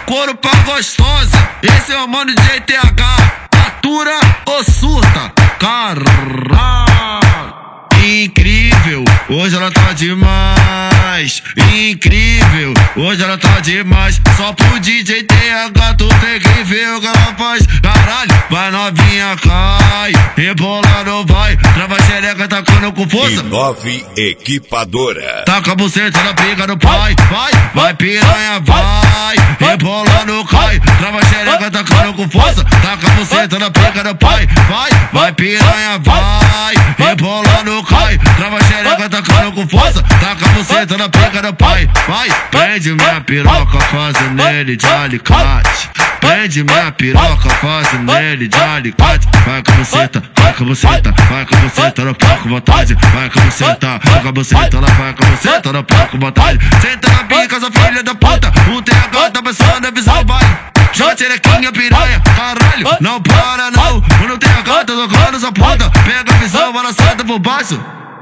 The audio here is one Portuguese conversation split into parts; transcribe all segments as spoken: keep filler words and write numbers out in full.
couro pra gostosa. Esse é o mano de T H. Atura ou surta? Caralho, incrível, hoje ela tá demais. Incrível, hoje ela tá demais. Só pro D J T H tu tem que ver o que ela faz. Caralho, vai novinha, cai, rebolando vai. Trava a xereca, tacando com força. Nove Equipadora. Taca a buceta na pica do pai. Vai, vai piranha, vai, rebolando cai. Trava a xereca, tacando com força. Taca a buceta na pica do pai. Vai, vai piranha, vai, rebolando cai. Trava a xereca, tacando com força. Taca a buceta na pica do pai. Vai, prende minha piroca, faz nele de alicate. Prende minha piroca, faz nele de alicate. Vai com a buceta, vai com a buceta, vai com a buceta, no pau com vontade. Vai com a buceta, vai com a buceta, ela vai com a buceta, no pau com vontade. Senta na pica, sua filha da puta. O T H tá pensando, a visão vai. Joga xerequinha, piranha, caralho, não para não. Quando o T H tá tocando essa puta, pega a visão, balançada por baixo.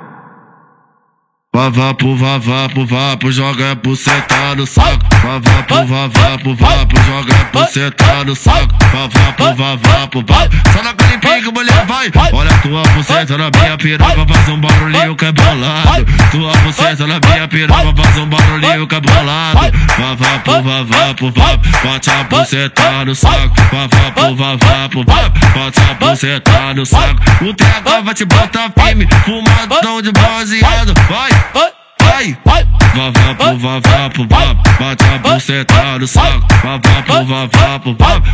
Vavapo, vavapo, vapo, joga buceta no saco. Vavapo, vavapo, vapo, joga buceta no saco. Vavapo, vavapo, vapo, só naquele pique, mulher vai. Olha tua buceta na minha piroca, faz um barulhinho que é bolado. Tua buceta na minha piroca, faz um barulhinho que é bolado. Vavapo, vavapo, vapo, bate a buceta no saco. Vavapo, vavapo, vapo, bate a buceta no saco. O T H vai te botar firme, fumadão de baseado, vai. Vai, vai, vavapo, vavapo, vapo, bate a buceta no saco. Vavapo, vavapo, vapo,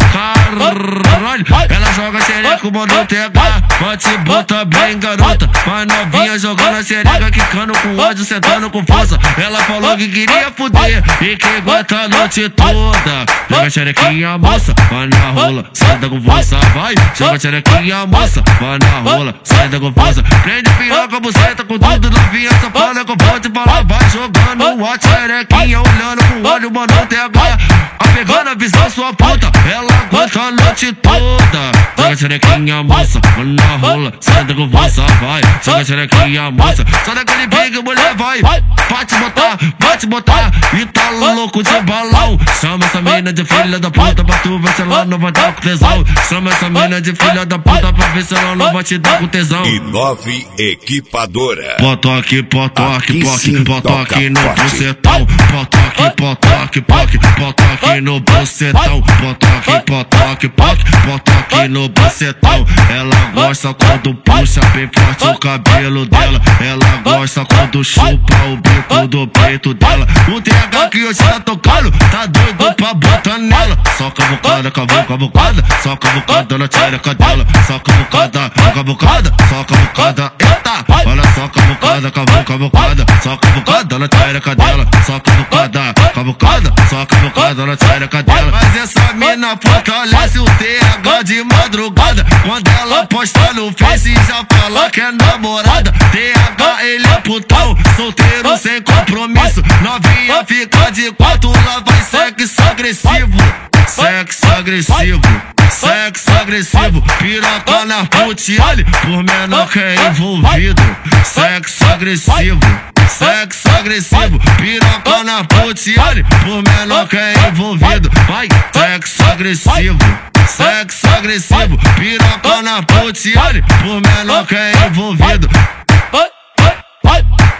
caralho, ela joga xereca, o mano T H vai te botar bem, garota. Vai novinha jogando a xereca, quicando com ódio, sentando com força. Ela falou que queria fuder e que aguenta a noite toda. Joga xerequinha, moça, vai na rola, senta com força, vai. Joga xerequinha, moça, vai na rola, senta com força. Prende piroca, buceta com tudo, novinha, só fala com forte. Vai jogando a xerequinha, olhando com o olho, mano, T H apegando a visão, sua puta, ela aguenta a noite toda. Joga xerequinha, moça, mano, na rola, senta com força, vai. Joga xerequinha, moça, só naquele big, mulher, vai. Vai te botar, vai te botar, e tá louco de balão. Chama essa mina de filha da puta pra tu ver se ela não vai dar com tesão. Chama essa mina de filha da puta pra ver se ela não vai te dar com tesão. E Nove Equipadora. Potoque, potoque, poque, potoque no bucetão. Potoque, potoque, poque, potoque no bucetão. Potoque, potoque, poque, potoque no bucetão. Ela gosta quando puxa bem forte o cabelo dela. Ela gosta quando chupa o bico do peito dela. O T H que hoje tá tocando, tá doido pra botar nela. Só cavucada, cavu, cavucada, só cavucada na xereca dela. Só cavucada, cavucada, só cavucada, eita. Olha só cavucada, cavu, cavucada, só cavucada na xereca dela. Só cavucada, cavucada, só cavucada na xereca dela. Mas essa mina fortalece o T H de madrugada. Quando ela posta no Face já fala que é namorada. T H ele é putão, solteiro sem compromisso. Novinha fica de quatro, lá vai sexo agressivo. Sexo agressivo, sexo agressivo. Piroca na putiale, por menor que é envolvido. Sexo agressivo, sexo agressivo. Piroca na putiale, por menor que é envolvido. Vai, sexo agressivo, sexo agressivo. Piroca na putiale, por menor que é envolvido. Vai, vai, vai.